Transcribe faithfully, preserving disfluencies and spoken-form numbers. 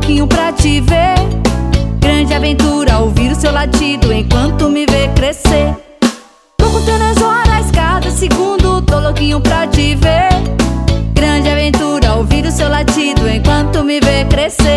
louquinho pra te ver. Grande aventura ouvir o seu latido enquanto me vê crescer. Tô contando as horas, cada segundo, tô louquinho pra te ver. Grande aventura ouvir o seu latido enquanto me vê crescer.